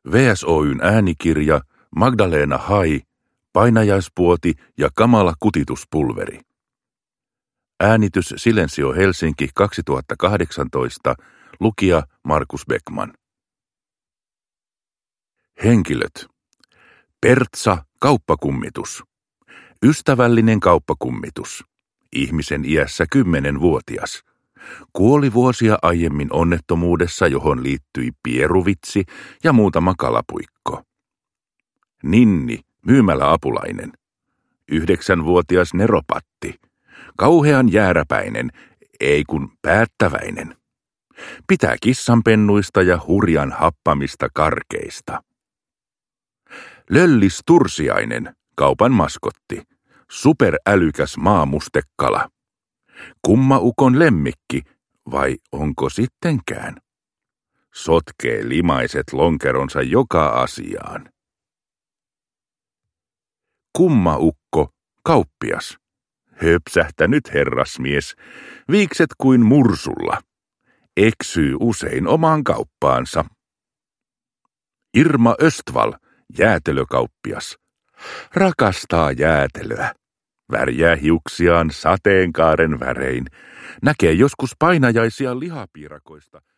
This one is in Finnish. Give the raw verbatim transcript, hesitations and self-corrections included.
V S Oyn äänikirja, Magdalena Hai, painajaispuoti ja kamala kutituspulveri. Äänitys Silensio Helsinki kaksituhattakahdeksantoista, lukija Markus Beckman. Henkilöt. Pertsa, kauppakummitus. Ystävällinen kauppakummitus. Ihmisen iässä kymmenenvuotias. Kuoli vuosia aiemmin onnettomuudessa, johon liittyi pieruvitsi ja muutama kalapuikko. Ninni, myymäläapulainen. Yhdeksänvuotias neropatti. Kauhean jääräpäinen, ei kun päättäväinen. Pitää kissanpennuista ja hurjan happamista karkeista. Löllis Tursiainen, kaupan maskotti. Superälykäs maamustekala. Kummaukon lemmikki, vai onko sittenkään? Sotkee limaiset lonkeronsa joka asiaan. Kummaukko, kauppias. Höpsähtänyt herrasmies, viikset kuin mursulla. Eksyy usein omaan kauppaansa. Irma Östval, jäätelökauppias. Rakastaa jäätelöä. Värjää hiuksiaan sateenkaaren värein. Näkee joskus painajaisia lihapiirakoista.